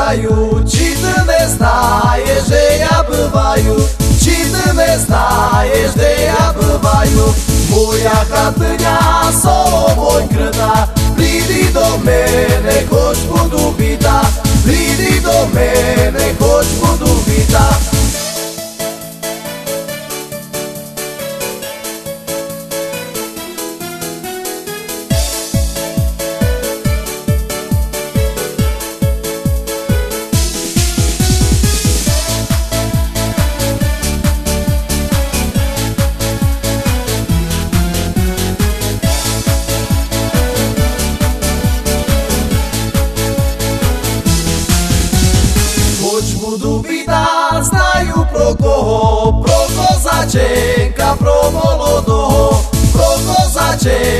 краю, чи ти не знаєш, де я буваю, чи ти не знаєш, де я буваю. Моя хатиня соломой крита, прийди до мене, хоч буду біда, прийди до мене, хоч буду біда. Буду біда, знаю про кого, про козаченка, про молодого, про козаченка.